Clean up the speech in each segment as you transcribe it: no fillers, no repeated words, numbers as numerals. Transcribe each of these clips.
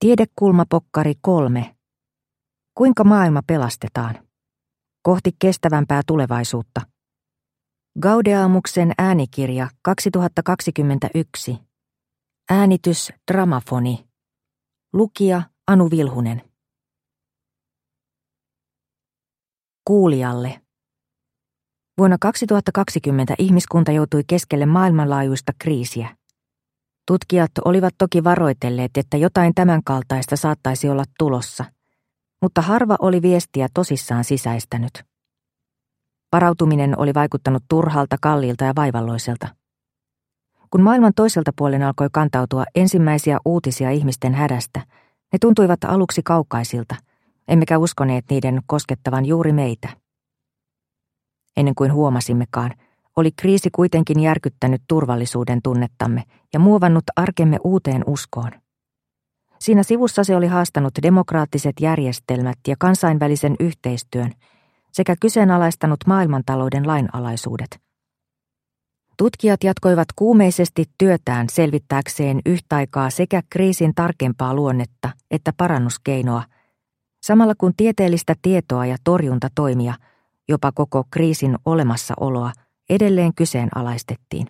Tiedekulmapokkari 3. Kuinka maailma pelastetaan? Kohti kestävämpää tulevaisuutta. Gaudeamuksen äänikirja 2021. Äänitys Dramafoni. Lukija Anu Vilhunen. Kuulijalle. Vuonna 2020 ihmiskunta joutui keskelle maailmanlaajuista kriisiä. Tutkijat olivat toki varoitelleet, että jotain tämänkaltaista saattaisi olla tulossa, mutta harva oli viestiä tosissaan sisäistänyt. Varautuminen oli vaikuttanut turhalta, kalliilta ja vaivalloiselta. Kun maailman toiselta puolen alkoi kantautua ensimmäisiä uutisia ihmisten hädästä, ne tuntuivat aluksi kaukaisilta, emmekä uskoneet niiden koskettavan juuri meitä. Ennen kuin huomasimmekaan, oli kriisi kuitenkin järkyttänyt turvallisuuden tunnettamme ja muovannut arkemme uuteen uskoon. Siinä sivussa se oli haastanut demokraattiset järjestelmät ja kansainvälisen yhteistyön sekä kyseenalaistanut maailmantalouden lainalaisuudet. Tutkijat jatkoivat kuumeisesti työtään selvittääkseen yhtä aikaa sekä kriisin tarkempaa luonnetta että parannuskeinoa, samalla kun tieteellistä tietoa ja torjuntatoimia, jopa koko kriisin olemassaoloa, edelleen kyseenalaistettiin.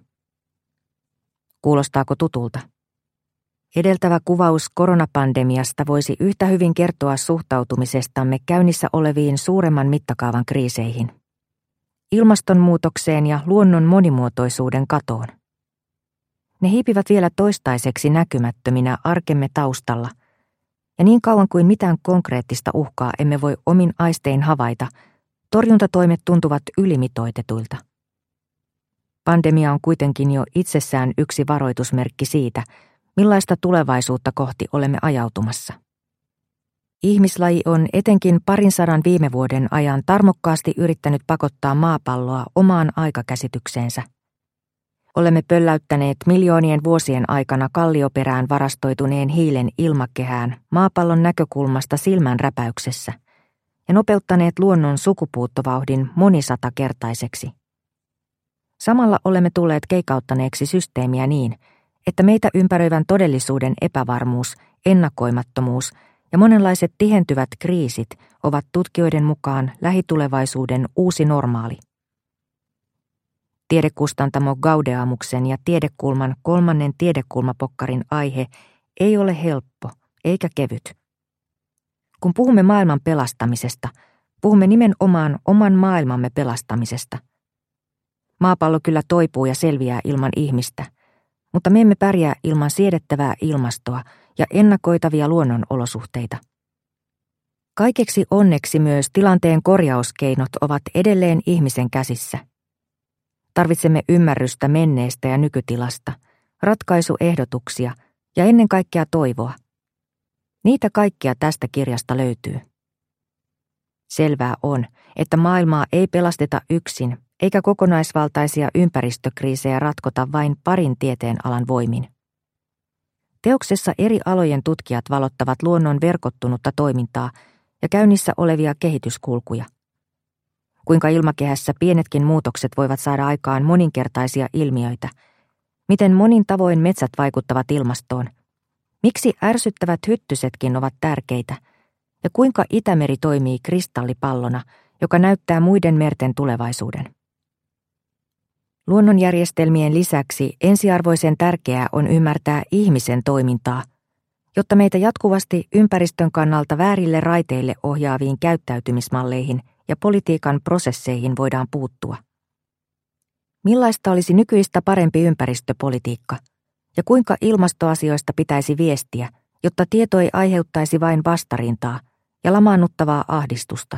Kuulostaako tutulta? Edeltävä kuvaus koronapandemiasta voisi yhtä hyvin kertoa suhtautumisestamme käynnissä oleviin suuremman mittakaavan kriiseihin. Ilmastonmuutokseen ja luonnon monimuotoisuuden katoon. Ne hiipivät vielä toistaiseksi näkymättöminä arkemme taustalla, ja niin kauan kuin mitään konkreettista uhkaa emme voi omin aistein havaita, torjuntatoimet tuntuvat ylimitoitetuilta. Pandemia on kuitenkin jo itsessään yksi varoitusmerkki siitä, millaista tulevaisuutta kohti olemme ajautumassa. Ihmislaji on etenkin 200 viime vuoden ajan tarmokkaasti yrittänyt pakottaa maapalloa omaan aikakäsitykseensä. Olemme pölläyttäneet miljoonien vuosien aikana kallioperään varastoituneen hiilen ilmakehään maapallon näkökulmasta silmänräpäyksessä ja nopeuttaneet luonnon sukupuuttovauhdin monisatakertaiseksi. Samalla olemme tulleet keikauttaneeksi systeemiä niin, että meitä ympäröivän todellisuuden epävarmuus, ennakoimattomuus ja monenlaiset tihentyvät kriisit ovat tutkijoiden mukaan lähitulevaisuuden uusi normaali. Tiedekustantamo Gaudeamuksen ja Tiedekulman 3. tiedekulmapokkarin aihe ei ole helppo eikä kevyt. Kun puhumme maailman pelastamisesta, puhumme nimenomaan oman maailmamme pelastamisesta. Maapallo kyllä toipuu ja selviää ilman ihmistä, mutta me emme pärjää ilman siedettävää ilmastoa ja ennakoitavia luonnonolosuhteita. Kaikeksi onneksi myös tilanteen korjauskeinot ovat edelleen ihmisen käsissä. Tarvitsemme ymmärrystä menneestä ja nykytilasta, ratkaisuehdotuksia ja ennen kaikkea toivoa. Niitä kaikkia tästä kirjasta löytyy. Selvää on, että maailmaa ei pelasteta yksin, eikä kokonaisvaltaisia ympäristökriisejä ratkota vain parin tieteenalan voimin. Teoksessa eri alojen tutkijat valottavat luonnon verkottunutta toimintaa ja käynnissä olevia kehityskulkuja. Kuinka ilmakehässä pienetkin muutokset voivat saada aikaan moninkertaisia ilmiöitä, miten monin tavoin metsät vaikuttavat ilmastoon, miksi ärsyttävät hyttysetkin ovat tärkeitä ja kuinka Itämeri toimii kristallipallona, joka näyttää muiden merten tulevaisuuden. Luonnonjärjestelmien lisäksi ensiarvoisen tärkeää on ymmärtää ihmisen toimintaa, jotta meitä jatkuvasti ympäristön kannalta väärille raiteille ohjaaviin käyttäytymismalleihin ja politiikan prosesseihin voidaan puuttua. Millaista olisi nykyistä parempi ympäristöpolitiikka ja kuinka ilmastoasioista pitäisi viestiä, jotta tieto ei aiheuttaisi vain vastarintaa ja lamaannuttavaa ahdistusta?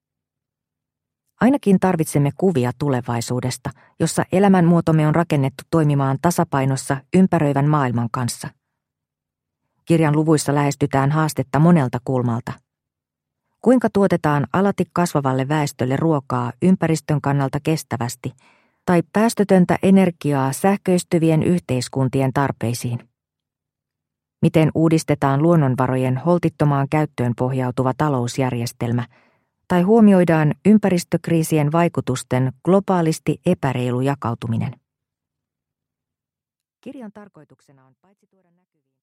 Ainakin tarvitsemme kuvia tulevaisuudesta, jossa elämänmuotomme on rakennettu toimimaan tasapainossa ympäröivän maailman kanssa. Kirjan luvuissa lähestytään haastetta monelta kulmalta. Kuinka tuotetaan alati kasvavalle väestölle ruokaa ympäristön kannalta kestävästi tai päästötöntä energiaa sähköistyvien yhteiskuntien tarpeisiin? Miten uudistetaan luonnonvarojen holtittomaan käyttöön pohjautuva talousjärjestelmä tai huomioidaan ympäristökriisien vaikutusten globaalisti epäreilu jakautuminen? Kirjan tarkoituksena on paitsi tuoda näkyviin